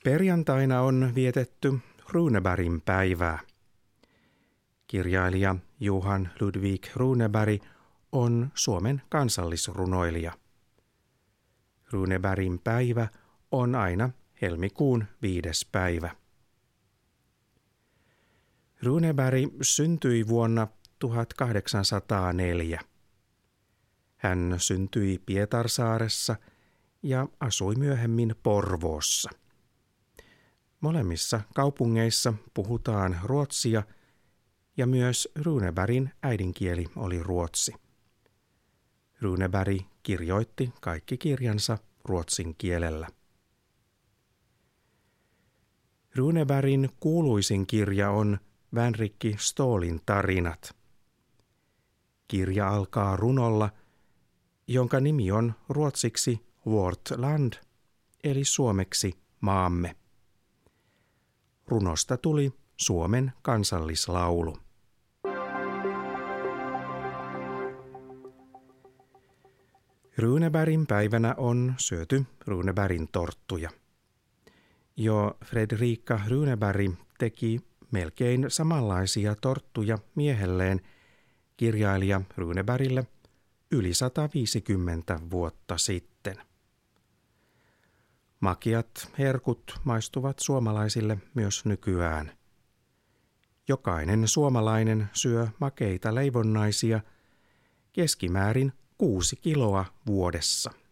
Perjantaina on vietetty Runebergin päivää. Kirjailija Johan Ludvig Runeberg on Suomen kansallisrunoilija. Runebergin päivä on aina helmikuun 5. päivä. Runeberg syntyi vuonna 1804. Hän syntyi Pietarsaaressa ja asui myöhemmin Porvoossa. Molemmissa kaupungeissa puhutaan ruotsia ja myös Runebergin äidinkieli oli ruotsi. Runeberg kirjoitti kaikki kirjansa ruotsin kielellä. Runebergin kuuluisin kirja on Vänrikki Ståhlin tarinat. Kirja alkaa runolla, jonka nimi on ruotsiksi Vårt land, eli suomeksi maamme. Runosta tuli Suomen kansallislaulu. Runebergin päivänä on syöty Runebergin torttuja. Jo Fredrika Runeberg teki melkein samanlaisia torttuja miehelleen, kirjailija Runebergille, yli 150 vuotta sitten. Makeat herkut maistuvat suomalaisille myös nykyään. Jokainen suomalainen syö makeita leivonnaisia keskimäärin 6 kiloa vuodessa.